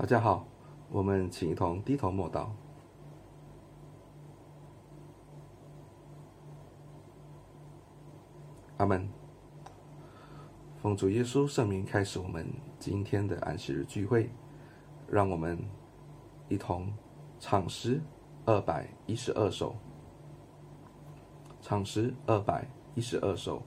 大家好，我们请一同低头默祷。阿们。奉主耶稣圣名开始我们今天的安息日聚会，让我们一同唱诗212首，唱诗212首。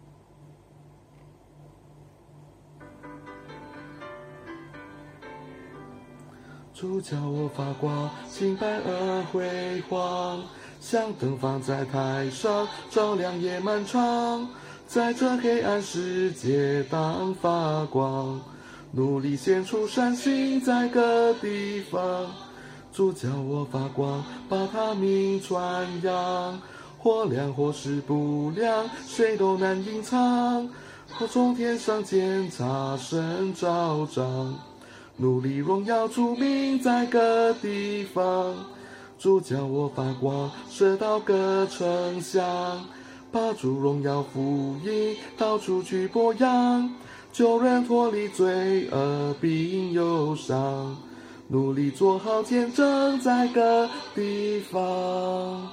主叫我发光，清白而辉煌，像灯放在台上，照亮夜漫长。在这黑暗世界当发光，努力献出善行在各地方。主叫我发光，把他名传扬，或亮或是不亮，谁都难隐藏。我从天上检查神照彰，努力荣耀主名在各地方。主叫我发光，射到各城乡，把主荣耀福音到处去播扬，救人脱离罪恶并忧伤，努力做好见证在各地方。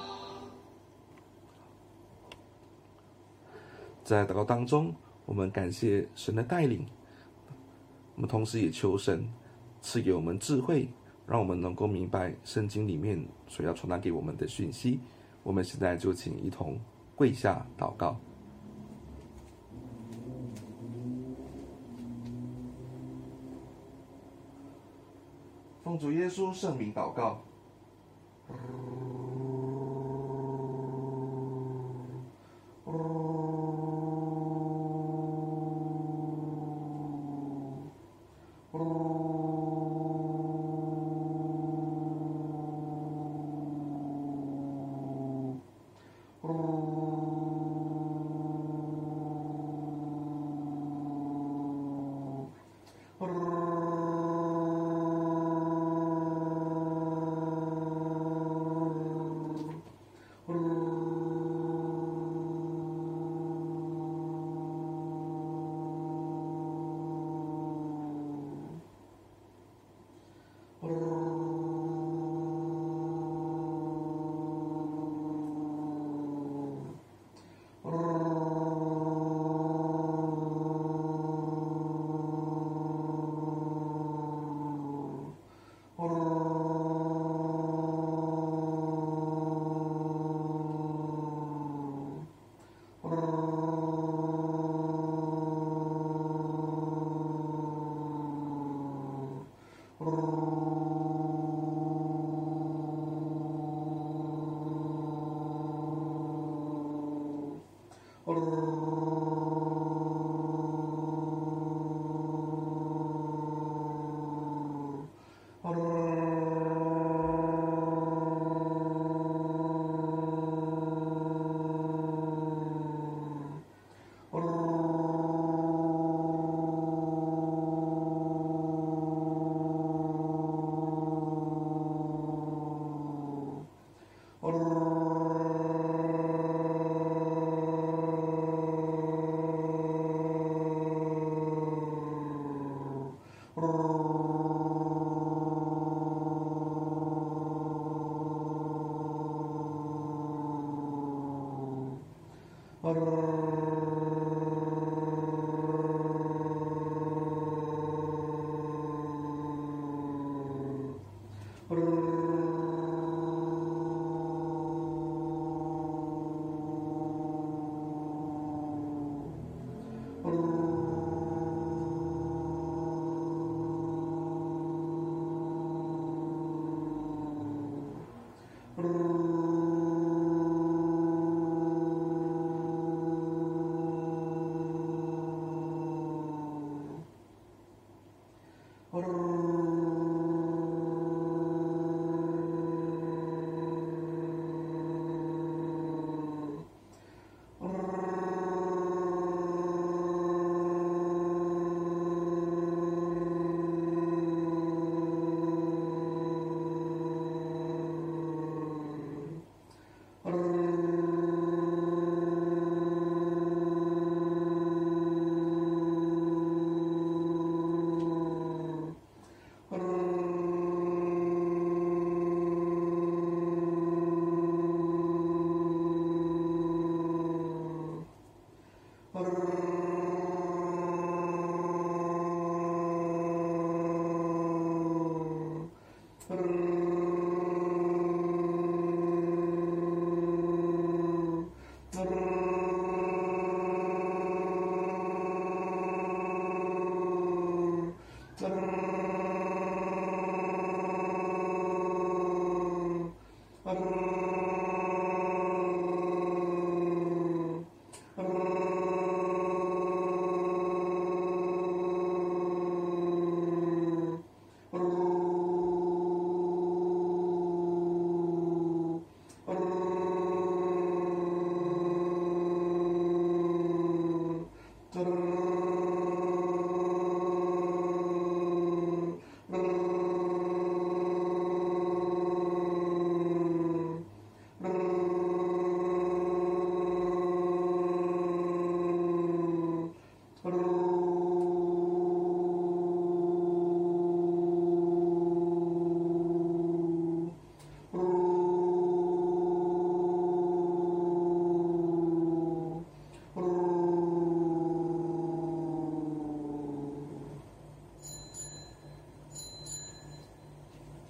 在祷告当中，我们感谢神的带领，我们同时也求神赐给我们智慧，让我们能够明白圣经里面所要传达给我们的讯息。我们现在就请一同跪下祷告。奉主耶稣圣名祷告。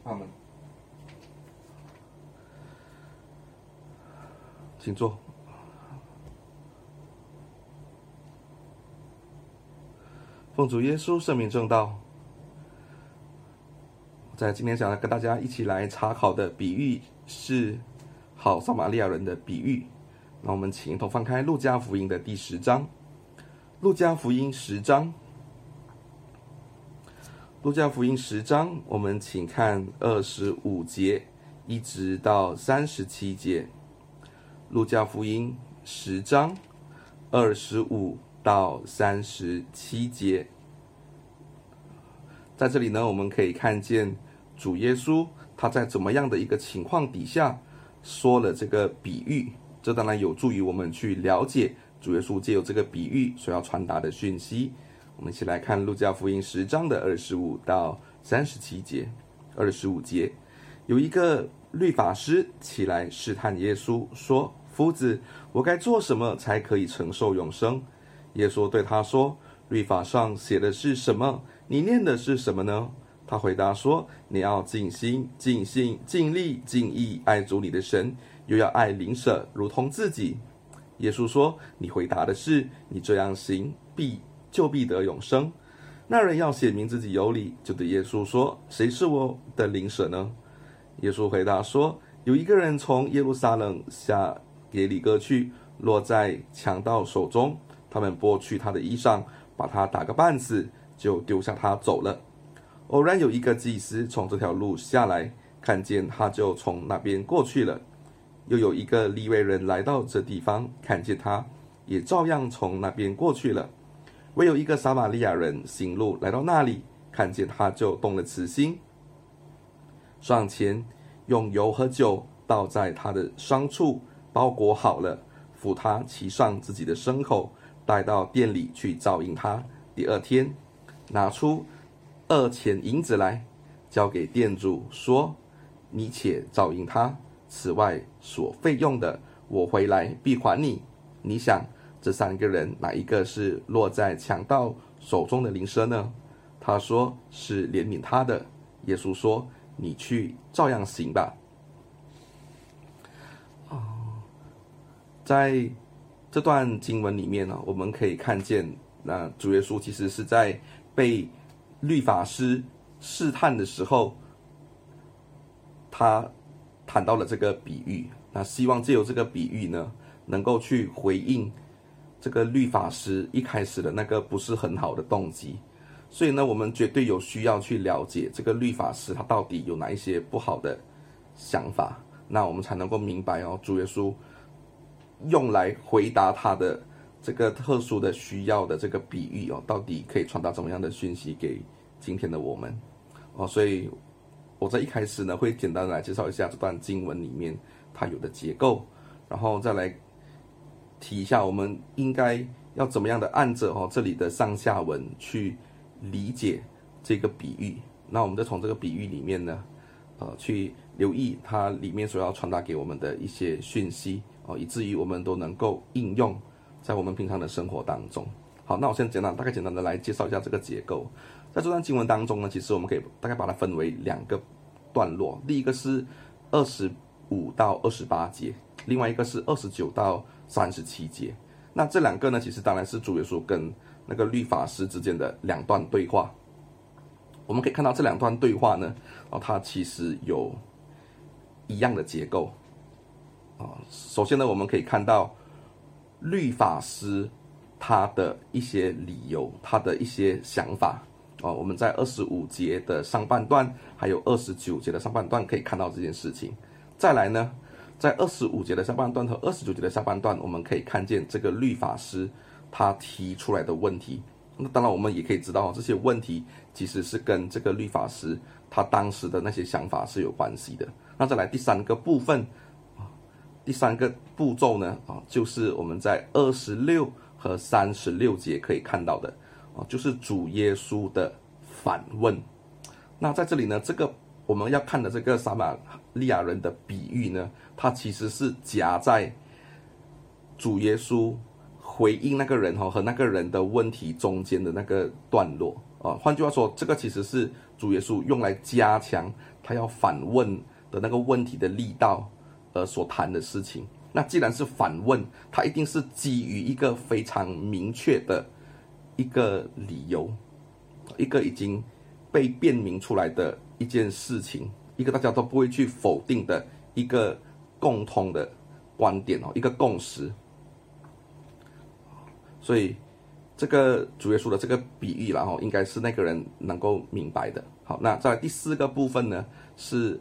阿们。请坐。奉主耶稣圣名证道。在今天想要跟大家一起来查考的比喻是好撒玛利亚人的比喻。那我们请一同翻开路加福音的第10章。路加福音10章，路加福音10章，我们请看25节一直到37节。路加福音10章25到37节，在这里呢，我们可以看见主耶稣他在怎么样的一个情况底下说了这个比喻，这当然有助于我们去了解主耶稣借由这个比喻所要传达的讯息。我们一起来看路加福音10章的25到37节。25节，有一个律法师起来试探耶稣，说：夫子，我该做什么才可以承受永生？耶稣对他说：律法上写的是什么？你念的是什么呢？他回答说：你要尽心、尽性、尽力、尽意爱主你的神，又要爱邻舍如同自己。耶稣说：你回答的是，你这样行必得永生。那人要显明自己有理，就对耶稣说：谁是我的邻舍呢？耶稣回答说：有一个人从耶路撒冷下耶利哥去，落在强盗手中，他们剥去他的衣裳，把他打个半死，就丢下他走了。偶然有一个祭司从这条路下来，看见他，就从那边过去了。又有一个利未人来到这地方，看见他，也照样从那边过去了。唯有一个撒玛利亚人行路来到那里，看见他，就动了慈心，上前用油和酒倒在他的伤处，包裹好了，扶他骑上自己的牲口，带到店里去照应他。第二天，拿出2钱银子来，交给店主，说：你且照应他，此外所费用的，我回来必还你。你想，这3个人哪一个是落在强盗手中的邻舍呢？他说：是怜悯他的。耶稣说：你去照样行吧。在这段经文里面呢，我们可以看见，那主耶稣其实是在被律法师试探的时候，他谈到了这个比喻，那希望借由这个比喻呢，能够去回应这个律法师一开始的那个不是很好的动机。所以呢，我们绝对有需要去了解这个律法师他到底有哪一些不好的想法，那我们才能够明白主耶稣用来回答他的这个特殊的需要的这个比喻到底可以传达怎么样的讯息给今天的我们所以我在一开始呢，会简单的来介绍一下这段经文里面它有的结构，然后再来提一下我们应该要怎么样的按着这里的上下文去理解这个比喻。那我们再从这个比喻里面呢去留意它里面所要传达给我们的一些讯息以至于我们都能够应用在我们平常的生活当中。好，那我先大概简单的来介绍一下这个结构。在这段经文当中呢，其实我们可以大概把它分为2个段落，第一个是25到28节，另外一个是29到37节。那这2个呢，其实当然是主耶稣跟那个律法师之间的2段对话。我们可以看到这2段对话呢，它其实有一样的结构首先呢，我们可以看到律法师他的一些理由，他的一些想法我们在25节的上半段还有29节的上半段可以看到这件事情。再来呢，在25节的上半段和29节的下半段，我们可以看见这个律法师他提出来的问题。那当然我们也可以知道这些问题其实是跟这个律法师他当时的那些想法是有关系的。那再来第3个部分，第3个步骤呢就是我们在26和36节可以看到的就是主耶稣的反问。那在这里呢，这个我们要看的这个撒玛利亚人的比喻呢，它其实是夹在主耶稣回应那个人和那个人的问题中间的那个段落换句话说，这个其实是主耶稣用来加强他要反问的那个问题的力道所谈的事情。那既然是反问，他一定是基于一个非常明确的一个理由，一个已经被辨明出来的一件事情，一个大家都不会去否定的一个共通的观点，一个共识。所以这个主耶稣的这个比喻啦，应该是那个人能够明白的。好，那在第4个部分呢，是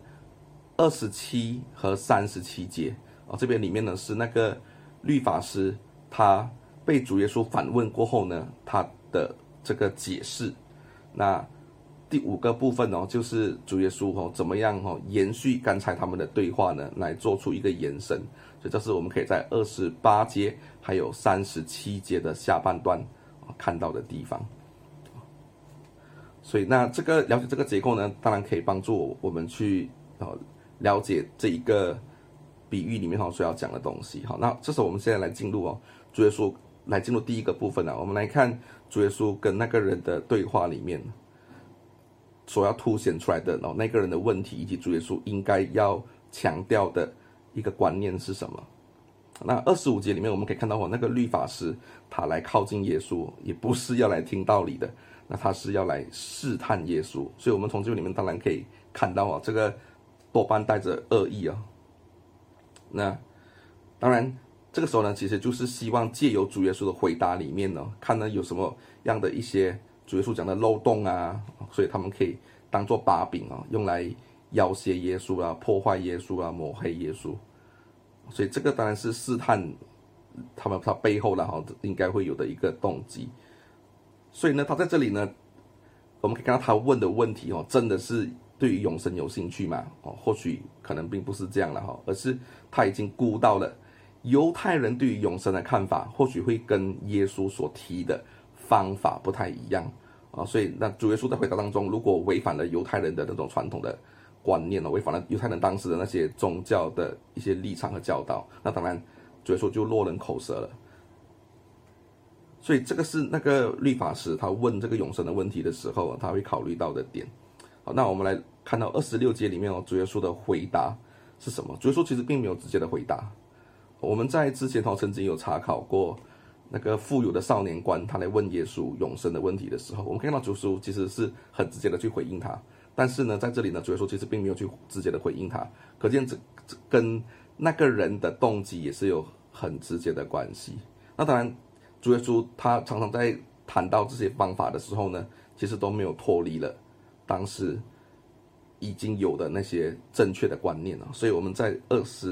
27和37节。这边里面呢是那个律法师他被主耶稣反问过后呢，他的这个解释。那第5个部分就是主耶稣怎么样延续刚才他们的对话呢，来做出一个延伸。所以这是我们可以在28节还有37节的下半段看到的地方。所以那这个了解这个结构呢，当然可以帮助我们去了解这一个比喻里面所要讲的东西。好，那这时候我们现在来进入主耶稣来进入第1个部分我们来看主耶稣跟那个人的对话里面所要凸显出来的那个人的问题，以及主耶稣应该要强调的一个观念是什么。那25节里面我们可以看到那个律法师他来靠近耶稣，也不是要来听道理的，那他是要来试探耶稣。所以我们从这个里面当然可以看到这个多半带着恶意那当然这个时候呢，其实就是希望借由主耶稣的回答里面看呢有什么样的一些主耶稣讲的漏洞所以他们可以当作把柄用来要挟耶稣破坏耶稣抹黑耶稣。所以这个当然是试探他背后应该会有的一个动机。所以呢，他在这里呢，我们可以看到他问的问题真的是对于永生有兴趣吗？或许可能并不是这样了而是他已经估到了犹太人对于永生的看法，或许会跟耶稣所提的方法不太一样所以那主耶稣在回答当中，如果违反了犹太人的那种传统的观念违反了犹太人当时的那些宗教的一些立场和教导，那当然主耶稣就落人口舌了。所以这个是那个律法师他问这个永生的问题的时候他会考虑到的点。好，那我们来看到26节里面主耶稣的回答是什么。主耶稣其实并没有直接的回答。我们在之前曾经有查考过那个富有的少年官他来问耶稣永生的问题的时候，我们看到主耶稣其实是很直接的去回应他。但是呢，在这里呢，主耶稣其实并没有去直接的回应他，可见这跟那个人的动机也是有很直接的关系。那当然主耶稣他常常在谈到这些方法的时候呢，其实都没有脱离了当时已经有的那些正确的观念所以我们在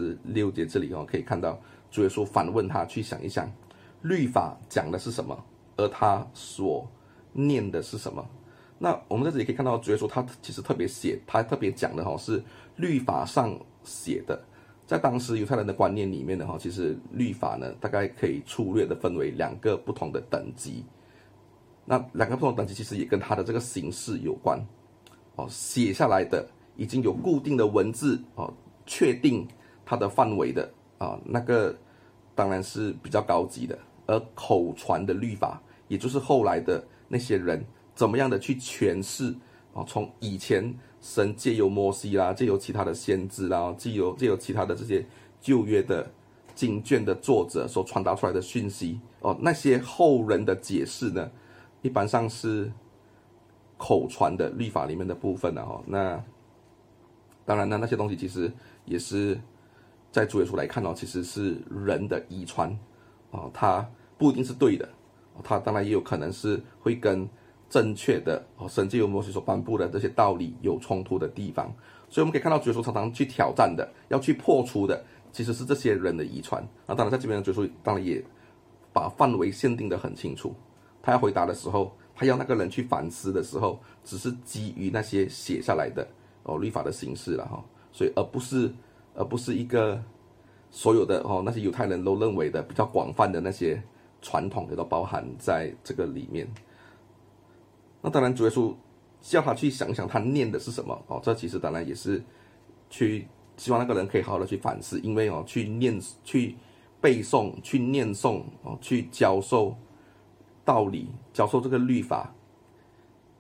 26节这里可以看到主耶稣反问他去想一想律法讲的是什么，而他所念的是什么。那我们在这里可以看到主耶稣他其实特别讲的是律法上写的。在当时犹太人的观念里面其实律法呢大概可以粗略的分为2个不同的等级。那2个不同的等级其实也跟他的这个形式有关写下来的已经有固定的文字确定它的范围的那个当然是比较高级的。而口传的律法，也就是后来的那些人怎么样的去诠释从以前神借由摩西借由其他的先知借由其他的这些旧约的经卷的作者所传达出来的讯息那些后人的解释呢，一般上是口传的律法里面的部分那当然呢，那些东西其实也是在主耶稣来看其实是人的遗传它不一定是对的它当然也有可能是会跟正确的神借由摩西所颁布的这些道理有冲突的地方。所以我们可以看到主耶稣常常去挑战的，要去破除的其实是这些人的遗传。当然在这边的主耶稣当然也把范围限定得很清楚，他要回答的时候，他要那个人去反思的时候，只是基于那些写下来的律法的形式所以而不是一个所有的那些犹太人都认为的比较广泛的那些传统也都包含在这个里面。那当然主耶稣叫他去想想他念的是什么这其实当然也是去希望那个人可以好好的去反思，因为去背诵去念诵去教授道理，教授这个律法，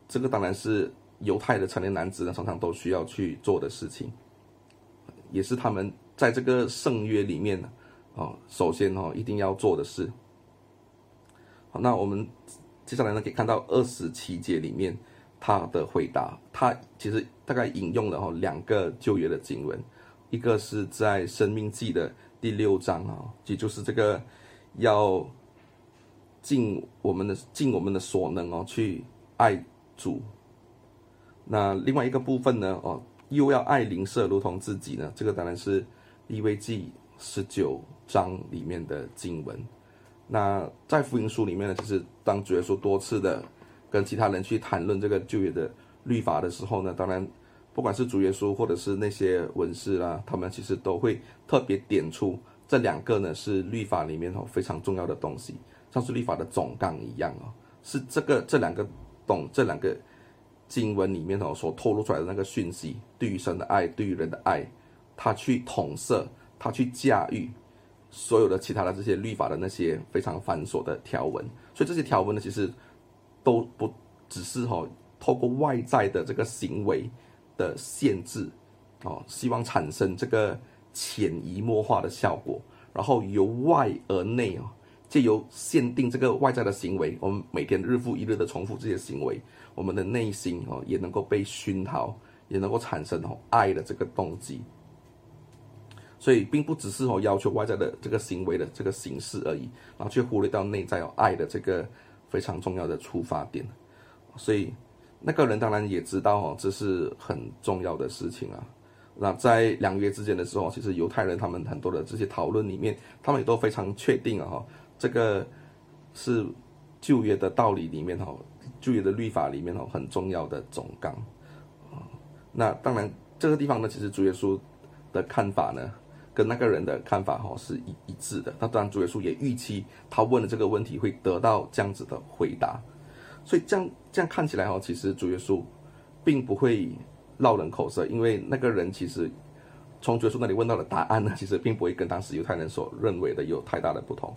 这个当然是犹太的成年男子呢常常都需要去做的事情，也是他们在这个圣约里面首先一定要做的事。好，那我们接下来呢可以看到27节里面他的回答，他其实大概引用了2个旧约的经文，一个是在申命记的第6章也就是这个要尽我们的所能去爱主。那另外一个部分呢又要爱邻舍如同自己呢，这个当然是利未记19章里面的经文。那在福音书里面呢，其实当主耶稣多次的跟其他人去谈论这个旧约的律法的时候呢，当然不管是主耶稣或者是那些文士啦，他们其实都会特别点出这2个呢是律法里面非常重要的东西，像是律法的总纲一样是这两个经文里面所透露出来的那个讯息，对于神的爱，对于人的爱，他去统摄，他去驾驭所有的其他的这些律法的那些非常繁琐的条文。所以这些条文呢，其实都不只是透过外在的这个行为的限制希望产生这个潜移默化的效果，然后由外而内借由限定这个外在的行为，我们每天日复一日的重复这些行为，我们的内心也能够被熏陶，也能够产生爱的这个动机。所以并不只是要求外在的这个行为的这个形式而已，然后却忽略到内在爱的这个非常重要的出发点。所以那个人当然也知道这是很重要的事情啊。那在2约之间的时候，其实犹太人他们很多的这些讨论里面，他们也都非常确定这个是旧约的道理里面旧约的律法里面很重要的总纲。那当然这个地方呢，其实主耶稣的看法呢跟那个人的看法是一致的。那当然主耶稣也预期他问的这个问题会得到这样子的回答。所以这样看起来其实主耶稣并不会落人口舌，因为那个人其实从主耶稣那里问到的答案呢，其实并不会跟当时犹太人所认为的有太大的不同。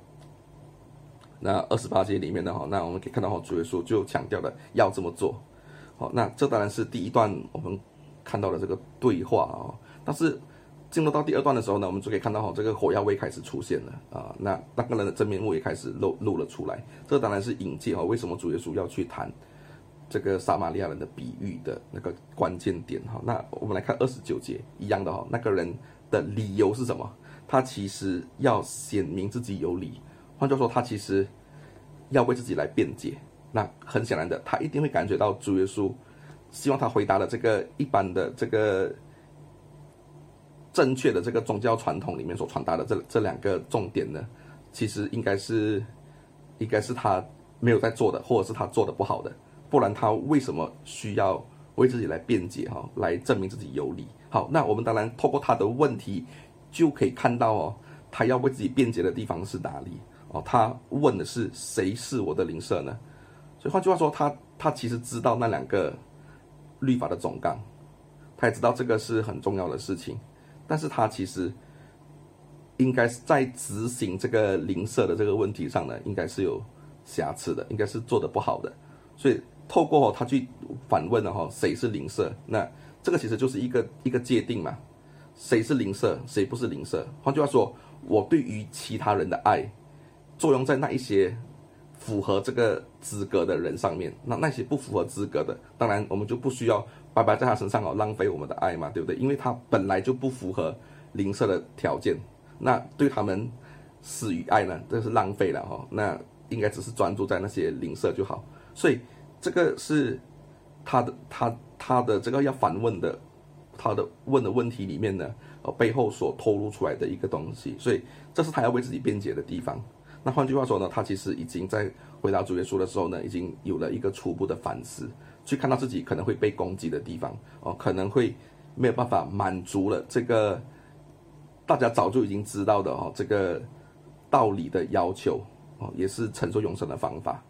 那28节里面呢那我们可以看到主耶稣就强调了要这么做。那这当然是第一段我们看到的这个对话但是进入到第2段的时候呢，我们就可以看到这个火药味开始出现了那个人的真面目也开始露了出来。这当然是引介为什么主耶稣要去谈这个撒玛利亚人的比喻的那个关键点那我们来看29节一样的那个人的理由是什么？他其实要显明自己有理，换句话说，他其实要为自己来辩解。那很显然的，他一定会感觉到主耶稣希望他回答的这个一般的这个正确的这个宗教传统里面所传达的这2个重点呢，其实应该是他没有在做的，或者是他做的不好的，不然他为什么需要为自己来辩解来证明自己有理？好，那我们当然透过他的问题就可以看到他要为自己辩解的地方是哪里他问的是谁是我的邻舍呢？所以换句话说，他其实知道那2个律法的总纲，他也知道这个是很重要的事情，但是他其实应该是在执行这个邻舍的这个问题上呢，应该是有瑕疵的，应该是做得不好的。所以透过他去反问了谁是邻舍，那这个其实就是一个界定嘛，谁是邻舍，谁不是邻舍。换句话说，我对于其他人的爱作用在那一些符合这个资格的人上面，那些不符合资格的，当然我们就不需要白白在他身上浪费我们的爱嘛，对不对？因为他本来就不符合邻舍的条件，那对他们施与爱呢，这是浪费了那应该只是专注在那些邻舍就好。所以这个是他的这个要反问的，他的问的问题里面呢背后所透露出来的一个东西，所以这是他要为自己辩解的地方。那换句话说呢，他其实已经在回答主耶稣的时候呢，已经有了一个初步的反思，去看到自己可能会被攻击的地方可能会没有办法满足了这个大家早就已经知道的这个道理的要求也是承受永生的方法。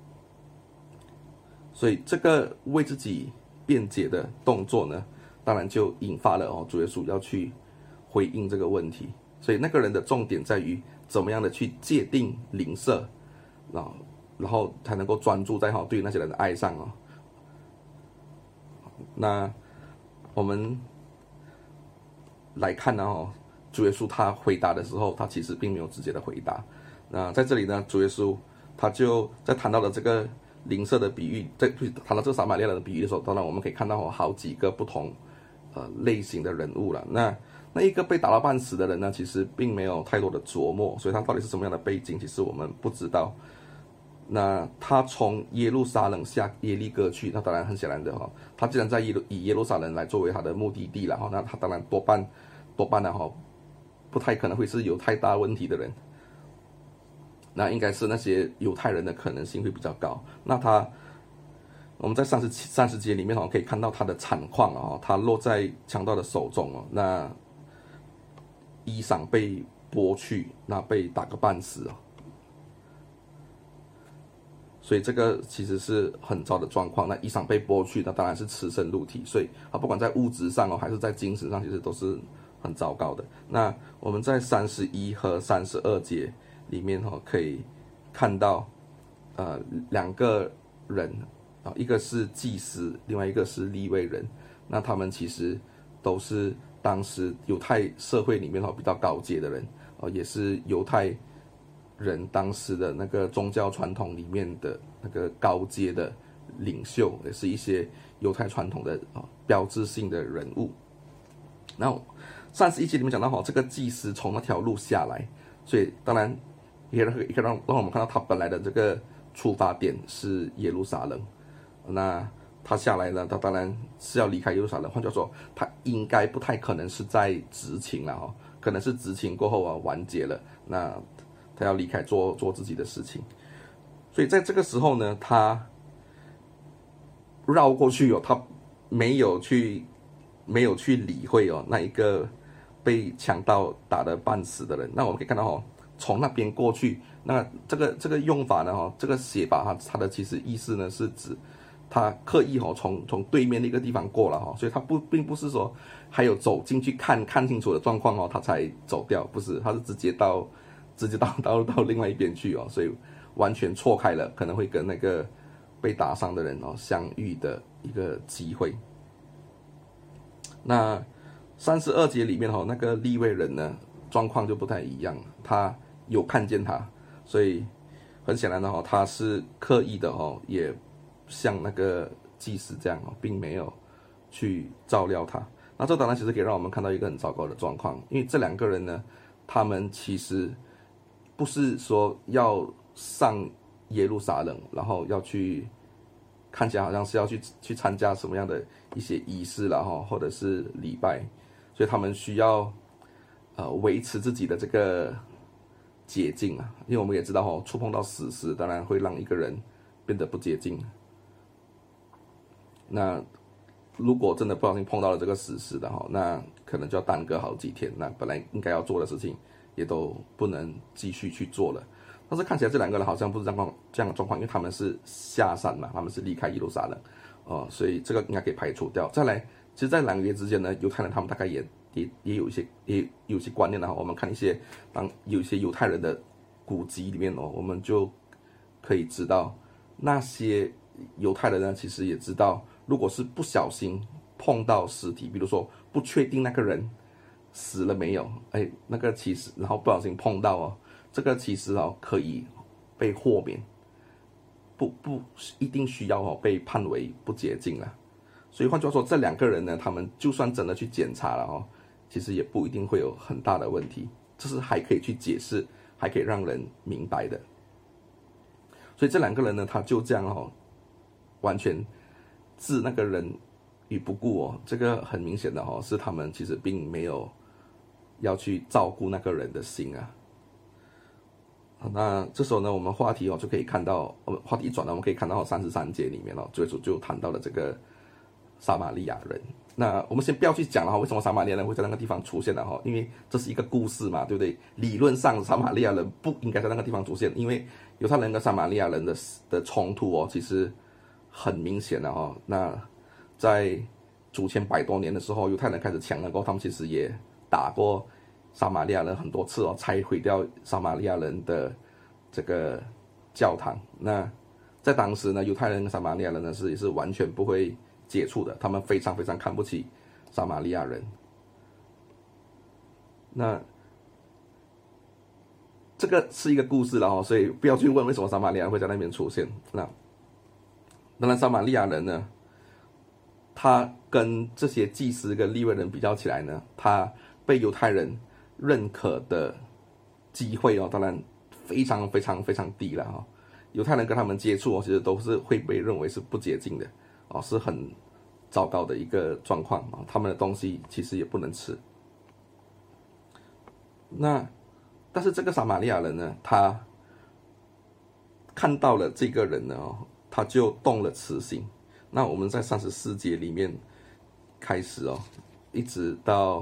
所以这个为自己辩解的动作呢，当然就引发了主耶稣要去回应这个问题。所以那个人的重点在于怎么样的去界定邻舍，然后才能够专注在对于那些人的爱上那我们来看呢，主耶稣他回答的时候，他其实并没有直接的回答。那在这里呢，主耶稣他就在谈到了这个邻舍的比喻，在谈到这个撒玛利亚人的比喻的时候，当然我们可以看到好几个不同类型的人物了。那一个被打到半死的人呢，其实并没有太多的琢磨，所以他到底是什么样的背景，其实我们不知道。那他从耶路撒冷下耶利哥去，那当然很显然的他既然在以耶路撒冷来作为他的目的地了那他当然多半的不太可能会是有太大问题的人，那应该是那些犹太人的可能性会比较高。那我们在30节里面可以看到他的惨况他落在强盗的手中那衣裳被剥去，那被打个半死所以这个其实是很糟的状况。那衣裳被剥去，那当然是赤身露体，所以不管在物质上还是在精神上，其实都是很糟糕的。那我们在31和32节里面可以看到两个人一个是祭司，另外一个是利未人。那他们其实都是当时犹太社会里面比较高阶的人也是犹太人当时的那个宗教传统里面的那个高阶的领袖，也是一些犹太传统的标志性的人物。那31节里面讲到这个祭司从那条路下来，所以当然也可以让我们看到他本来的这个出发点是耶路撒冷。那他下来呢，他当然是要离开耶路撒冷，换句话说，他应该不太可能是在执勤了可能是执勤过后完结了，那他要离开做自己的事情。所以在这个时候呢，他绕过去他没有去理会那一个被强盗打得半死的人。那我们可以看到从那边过去，那这个用法呢这个写法它的其实意思呢是指他刻意从对面的一个地方过了所以他并不是说还有走进去看清楚的状况他才走掉，不是，他是直接到另外一边去所以完全错开了可能会跟那个被打伤的人相遇的一个机会。那32节里面那个利未人呢状况就不太一样，他有看见他，所以很显然的他是刻意的也像那个祭司这样并没有去照料他。那这当然其实可以让我们看到一个很糟糕的状况，因为这两个人呢，他们其实不是说要上耶路撒冷，然后要去看起来好像是要去参加什么样的一些仪式啦或者是礼拜，所以他们需要维持自己的这个洁净因为我们也知道触碰到死尸当然会让一个人变得不洁净。那如果真的不小心碰到了这个死尸的那可能就要耽搁好几天，那本来应该要做的事情也都不能继续去做了。但是看起来这两个人好像不是这样的状况，因为他们是下山嘛，他们是离开耶路撒冷所以这个应该可以排除掉。再来，其实在2个月之间呢，犹太人他们大概也有一些观念我们看有一些犹太人的古籍里面我们就可以知道那些犹太人呢其实也知道，如果是不小心碰到尸体，比如说不确定那个人死了没有那个其实然后不小心碰到这个其实可以被豁免，不一定需要被判为不洁净了。所以换句话说，这两个人呢，他们就算真的去检查了其实也不一定会有很大的问题，这是还可以去解释，还可以让人明白的。所以这两个人呢，他就这样完全置那个人于不顾这个很明显的是他们其实并没有要去照顾那个人的心那这时候呢，我们话题就可以看到，话题一转呢，我们可以看到33节里面主耶稣就谈到了这个撒玛利亚人。那我们先不要去讲了为什么撒玛利亚人会在那个地方出现了因为这是一个故事嘛，对不对？理论上撒玛利亚人不应该在那个地方出现，因为犹太人跟撒玛利亚人的冲突其实很明显的那在主前100多年的时候，犹太人开始强了过后，他们其实也打过撒玛利亚人很多次才毁掉撒玛利亚人的这个教堂。那在当时呢，犹太人跟撒玛利亚人呢也是完全不会接触的，他们非常非常看不起撒玛利亚人。那这个是一个故事了所以不要去问为什么撒玛利亚人会在那边出现。那当然，撒玛利亚人呢，他跟这些祭司跟利未人比较起来呢，他被犹太人认可的机会当然非常非常非常低了犹太人跟他们接触其实都是会被认为是不洁净的是很糟糕的一个状况他们的东西其实也不能吃。但是这个撒玛利亚人呢，他看到了这个人呢他就动了慈心。那我们在34节里面开始一直到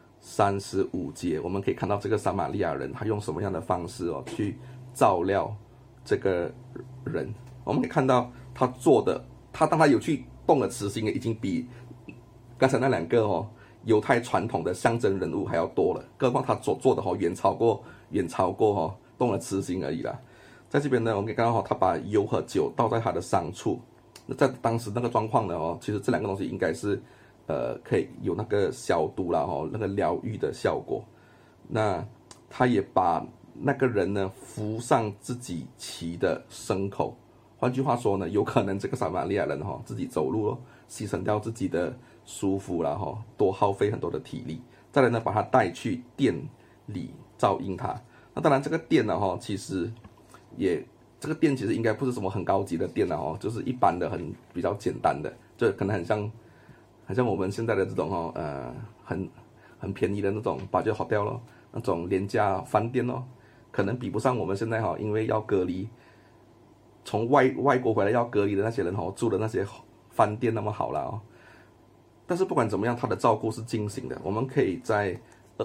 35节，我们可以看到这个撒玛利亚人他用什么样的方式去照料这个人。我们可以看到他做的，当他有去动了慈心，已经比刚才那两个犹太传统的象征人物还要多了，何况他所做的远超过动了慈心而已啦。在这边呢，我们可以看到他把油和酒倒在他的伤处。在当时那个状况呢其实这两个东西应该是可以有那个消毒啦那个疗愈的效果。那他也把那个人呢扶上自己骑的牲口，换句话说呢，有可能这个撒玛利亚人自己走路牺牲掉自己的舒服啦多耗费很多的体力。再来呢，把他带去店里照应他。那当然这个店呢其实这个店其实应该不是什么很高级的店就是一般的比较简单的，就可能很像我们现在的这种很便宜的那种budget hotel 咯，那种廉价饭店咯，可能比不上我们现在因为要隔离，从外国回来要隔离的那些人住的那些饭店那么好啦但是不管怎么样，他的照顾是精心的。我们可以在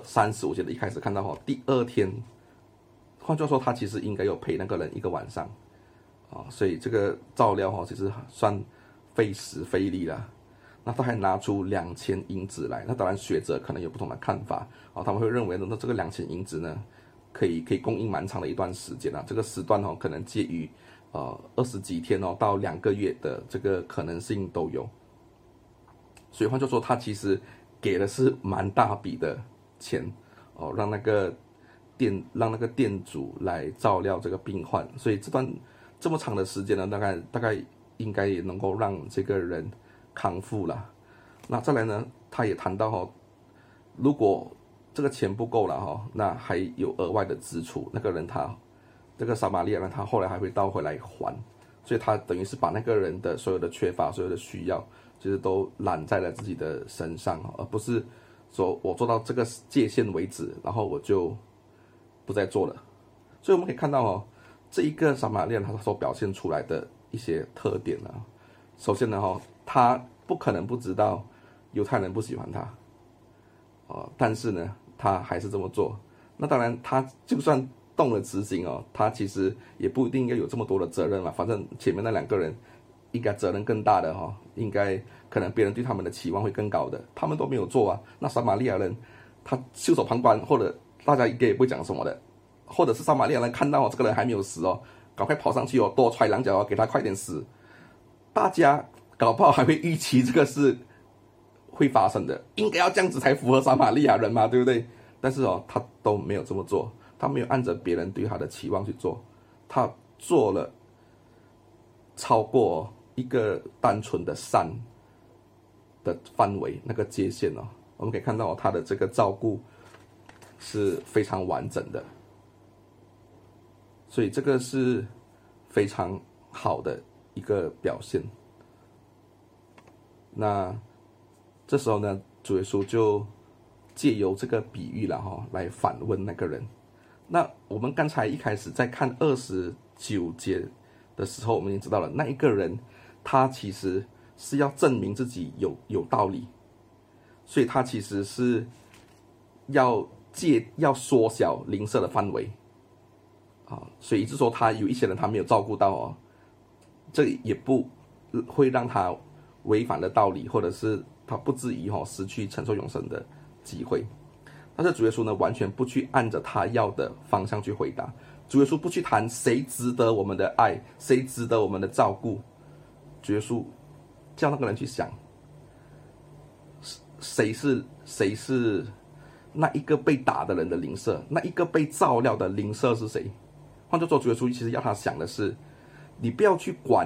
35节的一开始看到第二天，换句话说，他其实应该有陪那个人一个晚上所以这个照料其实算费时费力啦。那他还拿出2000银子来，那当然学者可能有不同的看法他们会认为那这个2000银子呢，可以供应蛮长的一段时间这个时段可能介于20几天到2个月的这个可能性都有。所以换句话说，他其实给的是蛮大笔的钱让那个店主来照料这个病患。所以这么长的时间呢，大概应该也能够让这个人康复了。那再来呢，他也谈到如果这个钱不够了那还有额外的支出。那个人这个撒玛利亚人他后来还会倒回来还，所以他等于是把那个人的所有的缺乏、所有的需要，其实都揽在了自己的身上而不是说我做到这个界限为止，然后我就不再做了。所以我们可以看到这一个撒玛利亚人他所表现出来的一些特点首先呢他不可能不知道犹太人不喜欢他但是呢他还是这么做。那当然他就算动了慈心他其实也不一定要有这么多的责任嘛，反正前面那两个人应该责任更大的应该可能别人对他们的期望会更高的，他们都没有做那撒玛利亚人他袖手旁观，或者大家应该也不会讲什么的，或者是撒玛利亚人看到这个人还没有死赶快跑上去多踹两脚给他快点死。大家搞不好还会预期这个是会发生的，应该要这样子才符合撒玛利亚人嘛，对不对？但是他都没有这么做，他没有按着别人对他的期望去做，他做了超过一个单纯的善的范围那个界限我们可以看到他的这个照顾是非常完整的，所以这个是非常好的一个表现。那这时候呢，主耶稣就借由这个比喻来反问那个人。那我们刚才一开始在看29节的时候，我们已经知道了那一个人他其实是要证明自己有道理，所以他其实是要缩小邻舍的范围所以一直说他有一些人他没有照顾到这也不会让他违反了道理，或者是他不至于失去承受永生的机会。但是主耶稣呢，完全不去按着他要的方向去回答。主耶稣不去谈谁值得我们的爱，谁值得我们的照顾。主耶稣叫那个人去想谁是那一个被打的人的灵舍，那一个被照料的灵舍是谁？换句话说，主耶稣其实要他想的是，你不要去管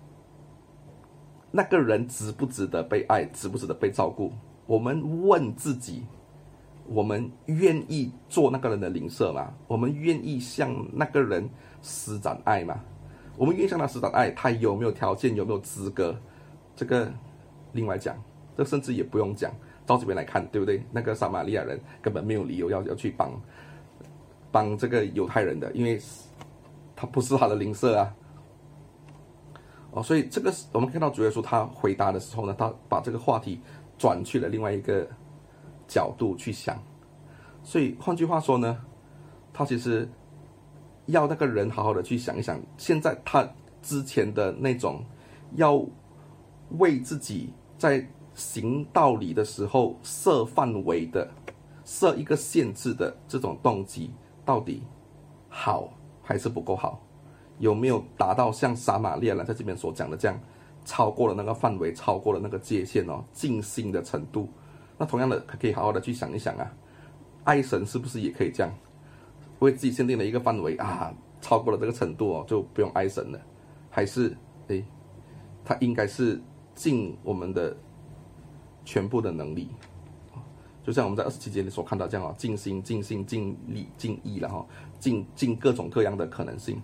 那个人值不值得被爱，值不值得被照顾。我们问自己，我们愿意做那个人的灵舍吗？我们愿意向那个人施展爱吗？我们愿意向他施展爱，他有没有条件，有没有资格？这个另外讲，这甚至也不用讲，到这边来看，对不对？那个撒玛利亚人根本没有理由要去帮这个犹太人的，因为他不是他的灵舍啊。所以这个我们看到主耶稣他回答的时候呢，他把这个话题转去了另外一个角度去想。所以换句话说呢，他其实要那个人好好的去想一想，现在他之前的那种要为自己在行道理的时候设范围的、设一个限制的这种动机，到底好还是不够好？有没有达到像撒玛利亚人在这边所讲的这样，超过了那个范围，超过了那个界限尽心的程度？那同样的，可以好好的去想一想啊，爱神是不是也可以这样，为自己限定了一个范围啊，超过了这个程度就不用爱神了？还是他应该是尽我们的全部的能力，就像我们在27节里所看到这样尽心、尽性、尽力、尽意了尽各种各样的可能性。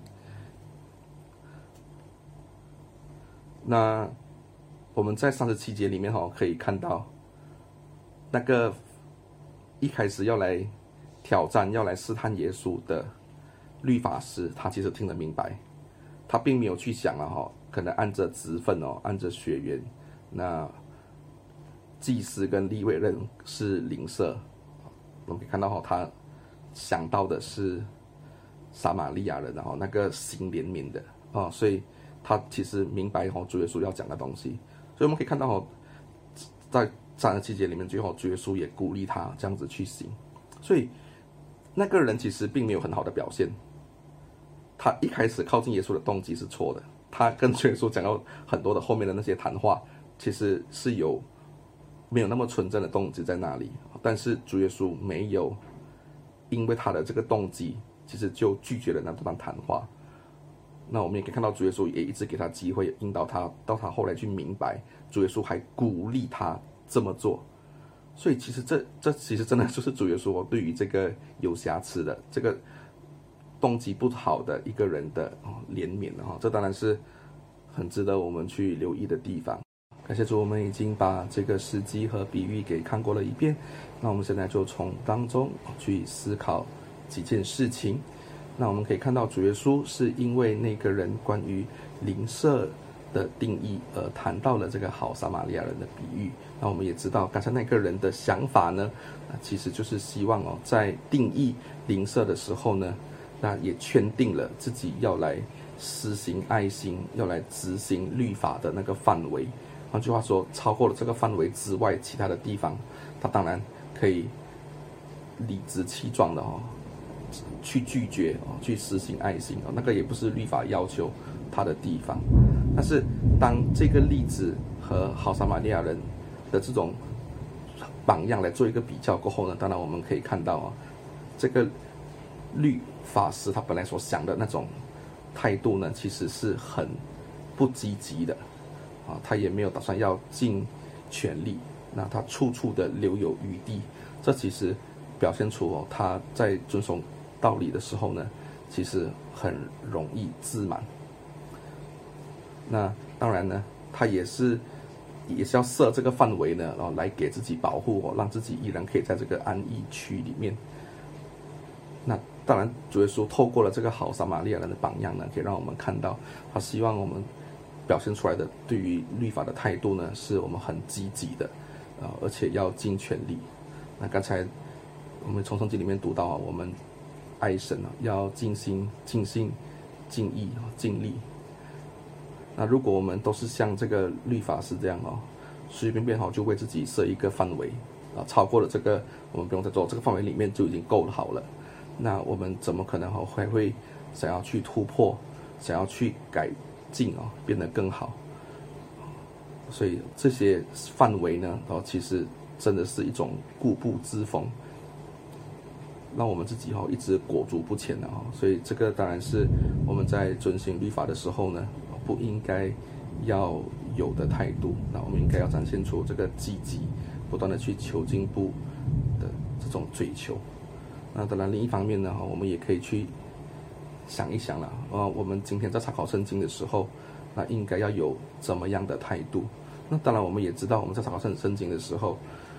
那我们在37节里面可以看到，那个一开始要来挑战、要来试探耶稣的律法师，他其实听得明白，他并没有去想可能按着职分按着血缘，那祭司跟利未人是邻舍，我们可以看到他想到的是撒玛利亚人，那个行怜悯的所以他其实明白主耶稣要讲的东西。所以我们可以看到在37节里面，最后主耶稣也鼓励他这样子去行。所以那个人其实并没有很好的表现，他一开始靠近耶稣的动机是错的，他跟主耶稣讲到很多的后面的那些谈话，其实是没有那么纯正的动机在那里。但是主耶稣没有因为他的这个动机，其实就拒绝了那段谈话。那我们也可以看到主耶稣也一直给他机会，引导他到他后来去明白，主耶稣还鼓励他这么做。所以其实这其实真的就是主耶稣对于这个有瑕疵的、这个动机不好的一个人的怜悯这当然是很值得我们去留意的地方。感谢主，我们已经把这个时机和比喻给看过了一遍，那我们现在就从当中去思考几件事情。那我们可以看到主耶稣是因为那个人关于邻舍的定义而谈到了这个好撒玛利亚人的比喻。那我们也知道刚才那个人的想法呢，其实就是希望在定义邻舍的时候呢，那也圈定了自己要来施行爱心，要来执行律法的那个范围。换句话说，超过了这个范围之外，其他的地方他当然可以理直气壮的去拒绝去实行爱心那个也不是律法要求他的地方。但是当这个例子和好撒玛利亚人的这种榜样来做一个比较过后呢，当然我们可以看到这个律法师他本来所想的那种态度呢，其实是很不积极的他也没有打算要尽全力，那他处处的留有余地，这其实表现出他在遵守道理的时候呢，其实很容易自满。那当然呢，他也是要设这个范围呢，来给自己保护让自己依然可以在这个安逸区里面。那当然主耶稣透过了这个好撒玛利亚人的榜样呢，可以让我们看到他希望我们表现出来的对于律法的态度呢，是我们很积极的而且要尽全力。那刚才我们从圣经里面读到我们爱神要尽心、尽性、尽意、尽力。那如果我们都是像这个律法师这样随随便便就为自己设一个范围超过了这个我们不用再做，这个范围里面就已经够好了，那我们怎么可能还会想要去突破，想要去改进变得更好？所以这些范围呢其实真的是一种固步自封，让我们自己一直裹足不前的所以这个当然是我们在遵行律法的时候呢，不应该要有的态度。那我们应该要展现出这个积极，不断的去求进步的这种追求。那当然另一方面呢，我们也可以去想一想了，我们今天在查考圣经的时候，那应该要有怎么样的态度？那当然我们也知道，我们在查考圣经的时候，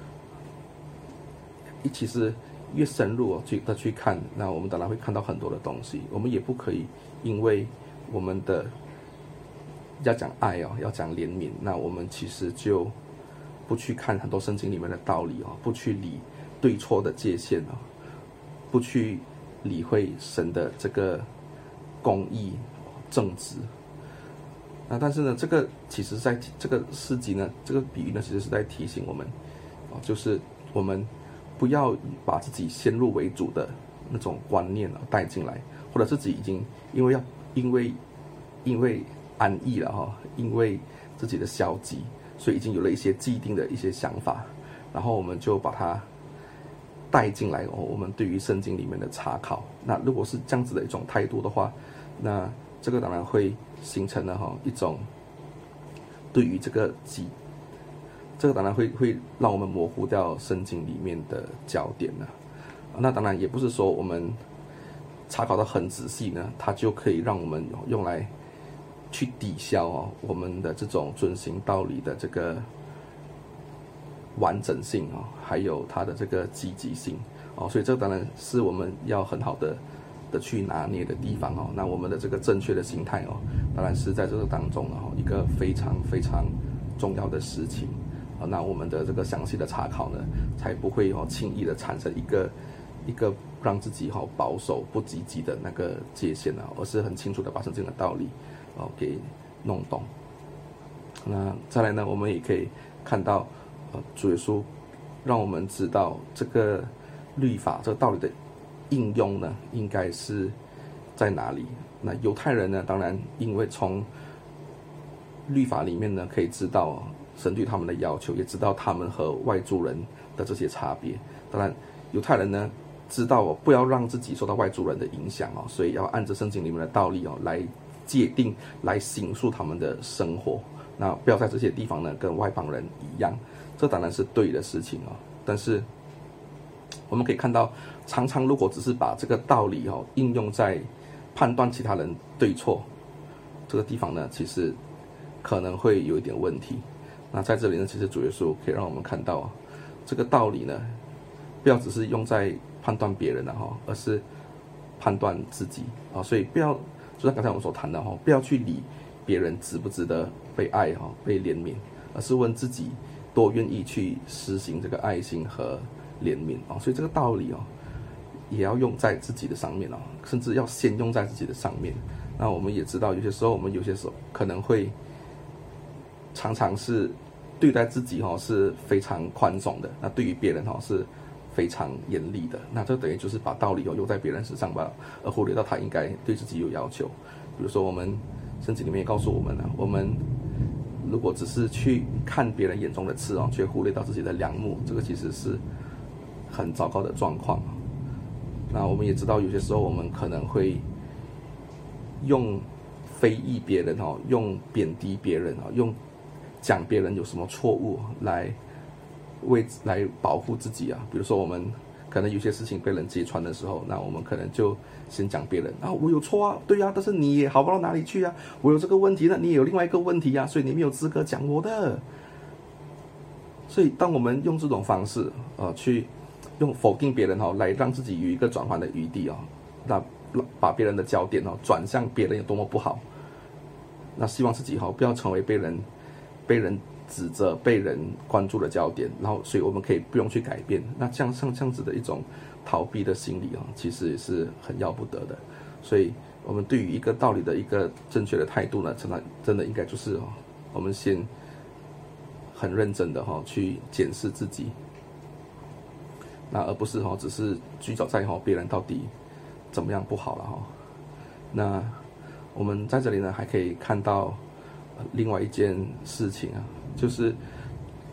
其实越深入去看，那我们当然会看到很多的东西。我们也不可以因为我们的要讲爱要讲怜悯，那我们其实就不去看很多圣经里面的道理不去理对错的界限不去理会神的这个公义正直。那但是呢，这个其实在这个事迹呢，这个比喻呢，其实是在提醒我们就是我们不要把自己先入为主的那种观念带进来，或者自己已经因为安逸了因为自己的消极，所以已经有了一些既定的一些想法，然后我们就把它带进来我们对于圣经里面的查考。那如果是这样子的一种态度的话，那这个当然会形成了一种对于这个当然会让我们模糊掉圣经里面的焦点了。那当然也不是说我们查考得很仔细呢，它就可以让我们用来去抵消我们的这种遵行道理的这个完整性还有它的这个积极性所以这当然是我们要很好的去拿捏的地方那我们的这个正确的心态当然是在这个当中一个非常非常重要的事情那我们的这个详细的查考呢，才不会轻易的产生一个让自己保守不积极的那个界限而是很清楚的把圣经的道理给弄懂。那再来呢，我们也可以看到主耶稣让我们知道这个律法这个道理的应用呢，应该是在哪里。那犹太人呢，当然因为从律法里面呢可以知道神对他们的要求，也知道他们和外族人的这些差别。当然犹太人呢知道不要让自己受到外族人的影响所以要按着圣经里面的道理来界定，来形塑他们的生活。那不要在这些地方呢跟外邦人一样，这当然是对的事情但是我们可以看到，常常如果只是把这个道理应用在判断其他人对错这个地方呢，其实可能会有一点问题。那在这里呢，其实主耶稣可以让我们看到这个道理呢，不要只是用在判断别人而是判断自己所以不要就像刚才我们所谈的不要去理别人值不值得被爱被怜悯，而是问自己多愿意去实行这个爱心和怜悯所以这个道理也要用在自己的上面甚至要先用在自己的上面。那我们也知道，有些时候可能会常常是对待自己是非常宽松的，那对于别人是非常严厉的。那这等于就是把道理用在别人身上吧，而忽略到他应该对自己有要求。比如说我们圣经里面也告诉我们我们如果只是去看别人眼中的刺却忽略到自己的梁木，这个其实是很糟糕的状况。那我们也知道，有些时候我们可能会用非议别人用贬低别人用讲别人有什么错误来保护自己比如说我们可能有些事情被人揭穿的时候，那我们可能就先讲别人我有错对但是你也好不到哪里去我有这个问题呢，你也有另外一个问题所以你没有资格讲我的。所以当我们用这种方式去用否定别人来让自己有一个转换的余地那把别人的焦点转向别人有多么不好，那希望自己不要成为被人指责、被人关注的焦点，然后所以我们可以不用去改变。那像这样子的一种逃避的心理其实也是很要不得的。所以我们对于一个道理的一个正确的态度呢，真的应该就是我们先很认真的去检视自己，那而不是只是聚焦在别人到底怎么样不好了那我们在这里呢还可以看到另外一件事情就是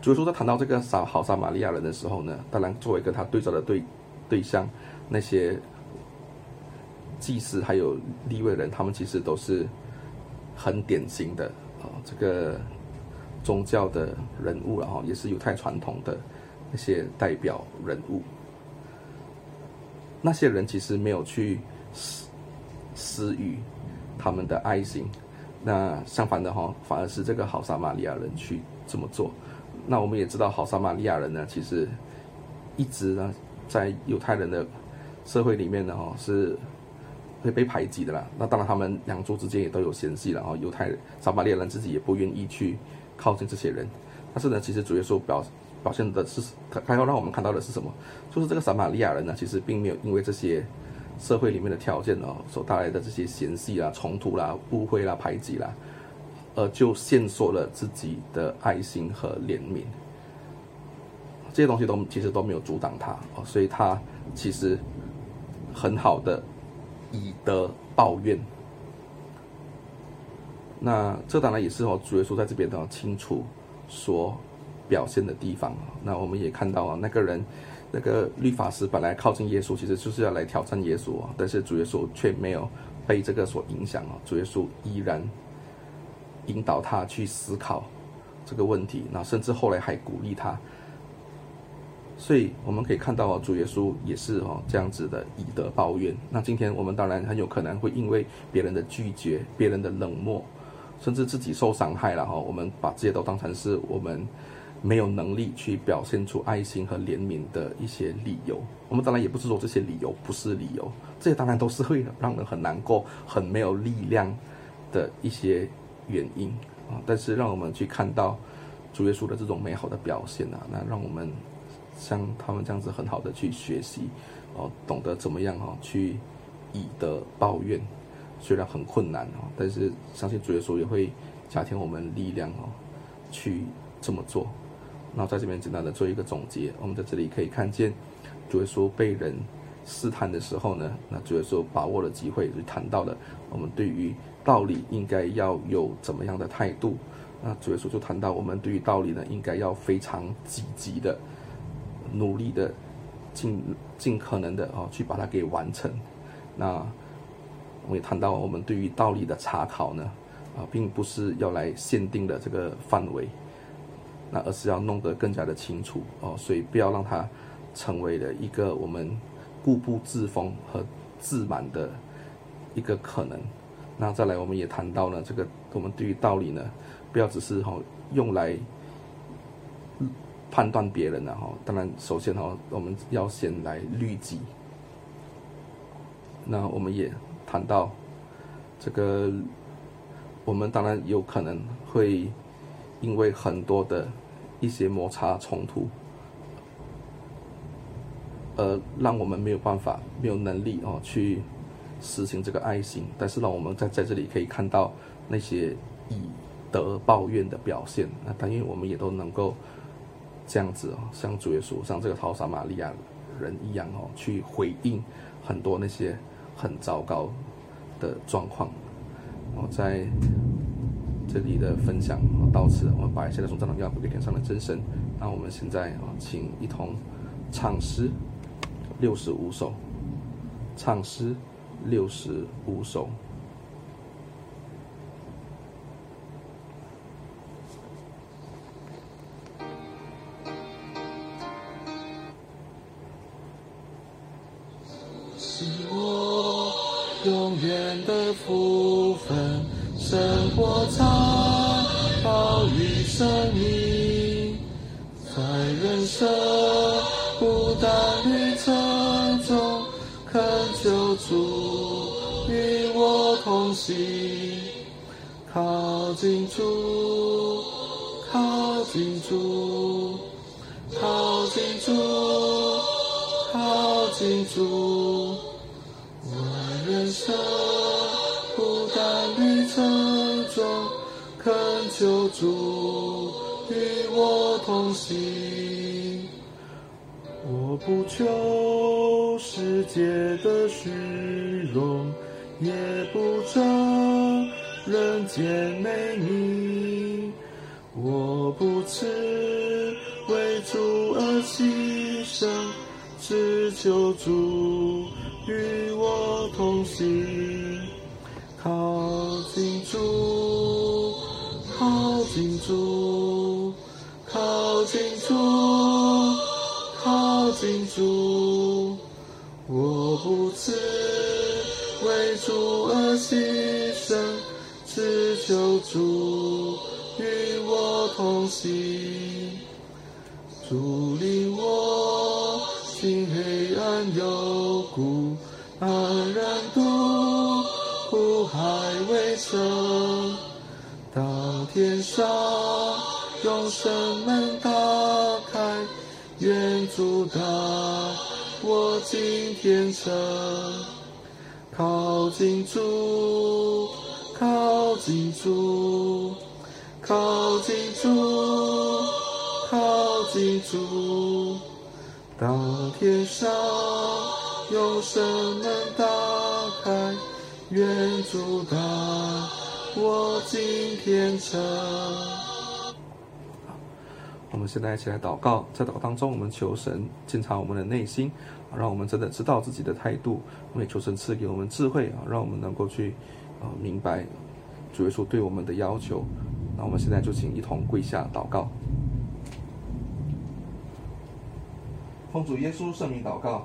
主耶稣在谈到这个好撒玛利亚人的时候呢，当然作为跟他对照的对象，那些祭司还有利未人，他们其实都是很典型的这个宗教的人物了也是犹太传统的那些代表人物。那些人其实没有去施予他们的爱心，那相反的反而是这个好撒玛利亚人去这么做。那我们也知道，好撒玛利亚人呢，其实一直呢在犹太人的社会里面呢是会被排挤的啦。那当然，他们两族之间也都有嫌隙了撒玛利亚人自己也不愿意去靠近这些人。但是呢，其实主耶稣表现的是，他要让我们看到的是什么？就是这个撒玛利亚人呢，其实并没有因为这些社会里面的条件所带来的这些嫌隙啦、冲突啦、误会啦、排挤啦，就限缩了自己的爱心和怜悯。这些东西其实都没有阻挡他所以他其实很好的以德报怨。那这当然也是主耶稣在这边清楚所表现的地方。那我们也看到那个律法师本来靠近耶稣，其实就是要来挑战耶稣但是主耶稣却没有被这个所影响主耶稣依然引导他去思考这个问题，那甚至后来还鼓励他。所以我们可以看到主耶稣也是这样子的以德报怨。那今天我们当然很有可能会因为别人的拒绝、别人的冷漠，甚至自己受伤害了我们把这些都当成是我们没有能力去表现出爱心和怜悯的一些理由。我们当然也不是说这些理由不是理由，这些当然都是会让人很难过、很没有力量的一些原因但是让我们去看到主耶稣的这种美好的表现那让我们像他们这样子很好的去学习懂得怎么样去以德报怨。虽然很困难但是相信主耶稣也会加添我们力量去这么做。然后在这边简单的做一个总结，我们在这里可以看见主耶稣被人试探的时候呢，那主耶稣把握了机会，就谈到了我们对于道理应该要有怎么样的态度。那主耶稣就谈到我们对于道理呢，应该要非常积极的、努力的、尽可能的去把它给完成。那我们也谈到我们对于道理的查考呢，并不是要来限定的这个范围，那而是要弄得更加的清楚所以不要让它成为了一个我们固步自封和自满的一个可能。那再来我们也谈到了这个我们对于道理呢，不要只是用来判断别人当然首先我们要先来律己。那我们也谈到这个我们当然有可能会因为很多的一些摩擦冲突让我们没有办法没有能力去实行这个爱心。但是呢我们在这里可以看到那些以德报怨的表现。那但愿我们也都能够这样子像主耶稣像这个好撒玛利亚人一样去回应很多那些很糟糕的状况。在这里的分享到此，我们把一切的颂赞荣耀归给天上的真神。那我们现在请一同唱诗65首，唱诗65首。是我永远的福分，生活在暴雨生命，在人生孤单旅程中，恳求主与我同行，靠近主，靠近主，靠近主，靠近主。我人生孤单旅程中，恳求主与我同行。我不求世界的虚荣，也不争人间美名， 我不知为主而牺牲，只求主与我同行。靠近主，靠近主，靠近主，靠近主。我不知为主而牺牲，只求主与我同行。主领我进黑暗幽谷，安然渡苦海为城。当天上永生门打开，愿主带我进天城。靠近主，靠近主，靠近主，靠近主。当天上永生门打开，愿主带我进天城。我们现在一起来祷告，在祷告当中，我们求神检查我们的内心，让我们真的知道自己的态度。我们也求神赐给我们智慧，让我们能够去明白主耶稣对我们的要求。那我们现在就请一同跪下祷告，奉主耶稣圣名祷告。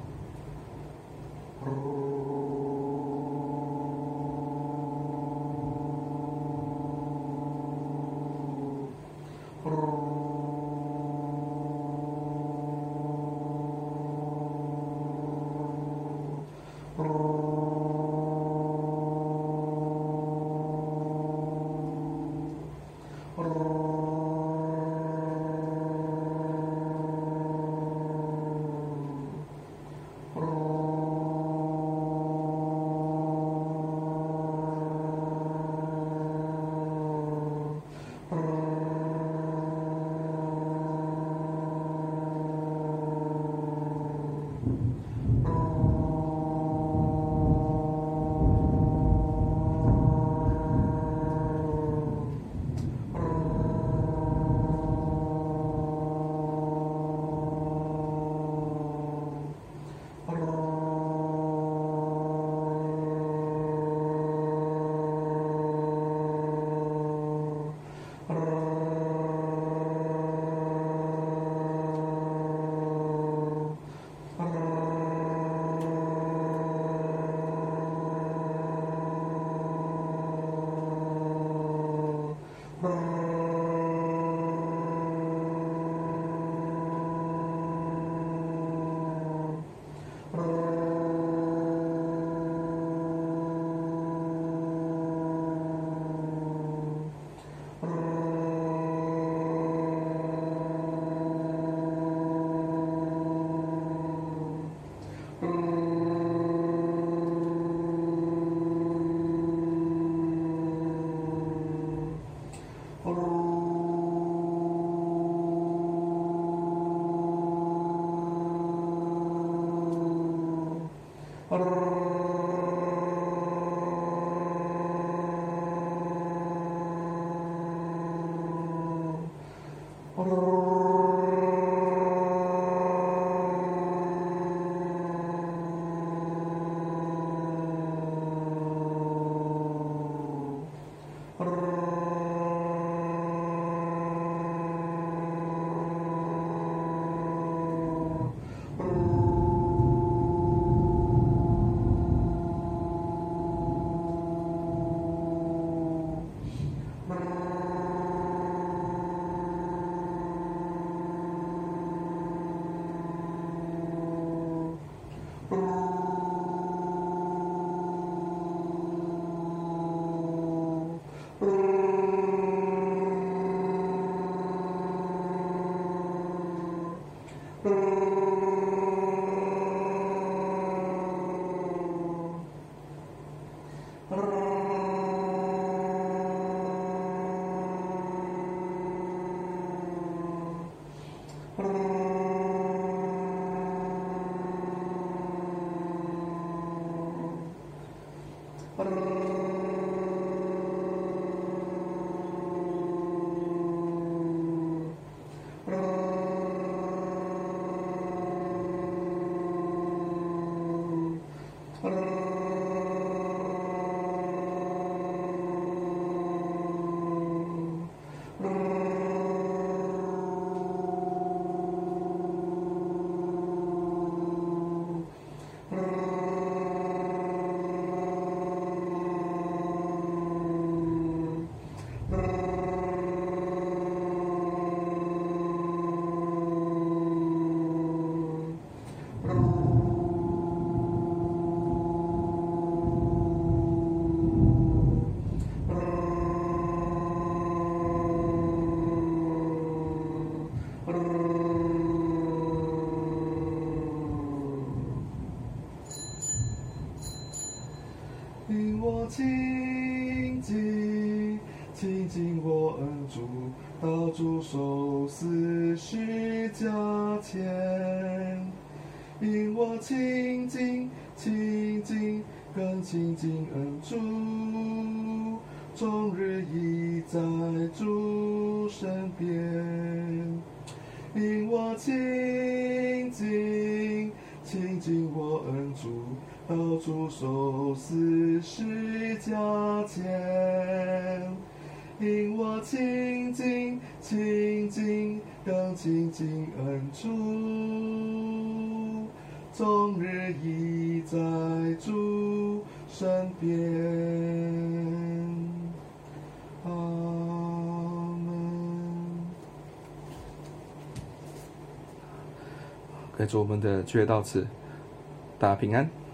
因我亲近，亲近我恩主，到主受死十架前。因我亲近，亲近更亲近恩主，终日已在主身边。因我亲近，亲近我恩主，到主受死十架前。因我亲近，亲近更亲近恩主，终日已在主身边。阿门。感谢我们的聚会到此，大家平安。